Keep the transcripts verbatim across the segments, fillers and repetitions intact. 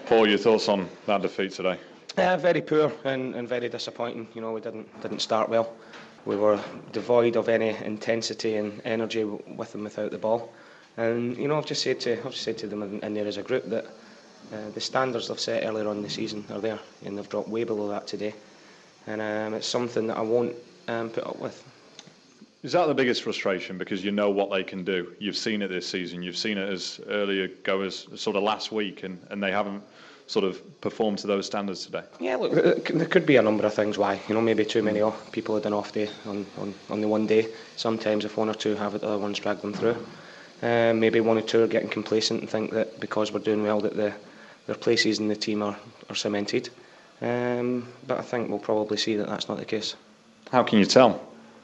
Paul, your thoughts on that defeat today? Uh, very poor and, and very disappointing. You know, we didn't didn't start well. We were devoid of any intensity and energy with and without the ball. And you know, I've just said to I've just said to them in, in there as a group that uh, the standards they've set earlier on in the season are there, and they've dropped way below that today. And um, it's something that I won't um, put up with. Is that the biggest frustration, because you know what they can do? You've seen it this season. You've seen it as early ago as sort of last week, and, and they haven't sort of performed to those standards today. Yeah, look, there could be a number of things why. You know, maybe too many off, people had an off day on, on, on the one day. Sometimes if one or two have it, the other ones drag them through. Um, maybe one or two are getting complacent and think that because we're doing well that the, their places in the team are, are cemented. Um, but I think we'll probably see that that's not the case. How can you tell?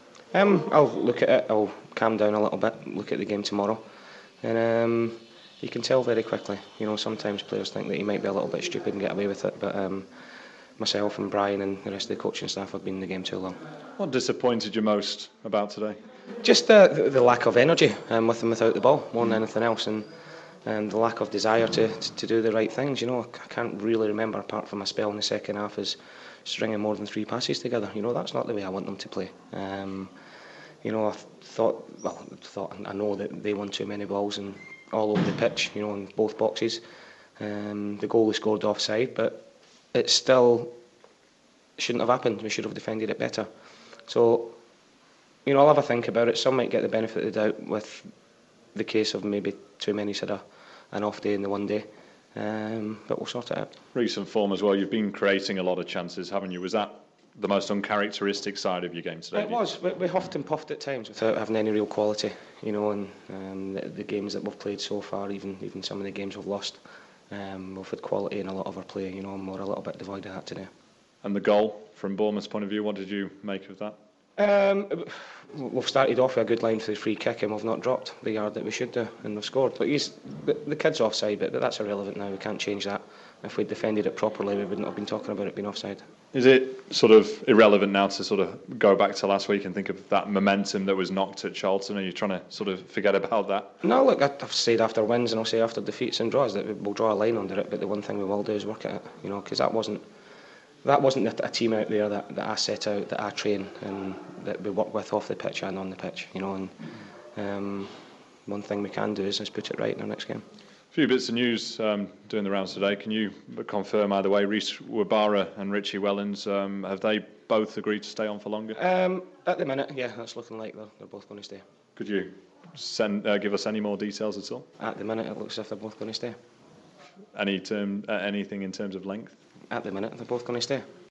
Um, I'll look at it, I'll calm down a little bit, look at the game tomorrow. And um, you can tell very quickly. You know, sometimes players think that you might be a little bit stupid and get away with it, but um, myself and Brian and the rest of the coaching staff have been in the game too long. What disappointed you most about today? Just the, the, the lack of energy um, with and without the ball, more than anything else, and, and the lack of desire to, to, to do the right things. You know, I can't really remember, apart from a spell in the second half, as stringing more than three passes together. You know, that's not the way I want them to play. Um, you know, I thought, well, I thought, I know that they won too many balls and all over the pitch, you know, in both boxes. Um, the goal was scored offside, but it still shouldn't have happened. We should have defended it better. So, you know, I'll have a think about it. Some might get the benefit of the doubt with the case of maybe too many had a, an off day in the one day. Um, but we'll sort it out. Recent form as well. You've been creating a lot of chances, haven't you? Was that the most uncharacteristic side of your game today? It was. We, we huffed and puffed at times without having any real quality. You know, and um, the, the games that we've played so far, even even some of the games we've lost, um, we've had quality in a lot of our play. You know, and we're a little bit devoid of that today. And the goal, from Bournemouth's point of view, what did you make of that? Um, we've started off with a good line for the free kick, and we've not dropped the yard that we should do, and we've scored. But he's, the, the kid's offside, but, but that's irrelevant now. We can't change that. If we'd defended it properly, we wouldn't have been talking about it being offside. Is it sort of irrelevant now to sort of go back to last week and think of that momentum that was knocked at Charlton? Are you trying to sort of forget about that? No, look, I've said after wins, and I'll say after defeats and draws, that we'll draw a line under it. But the one thing we will do is work at it, you know, because that wasn't that wasn't a, a team out there that, that I set out, that I train, and that we work with off the pitch and on the pitch, you know. And um, one thing we can do is, is put it right in our next game. A few bits of news um, doing the rounds today. Can you confirm either way, Rhys Wabara and Richie Wellens, um, have they both agreed to stay on for longer? Um, at the minute, yeah, that's looking like they're, they're both going to stay. Could you send, uh, give us any more details at all? At the minute, it looks as if they're both going to stay. Any term, uh, anything in terms of length? At the minute, they're both going to stay.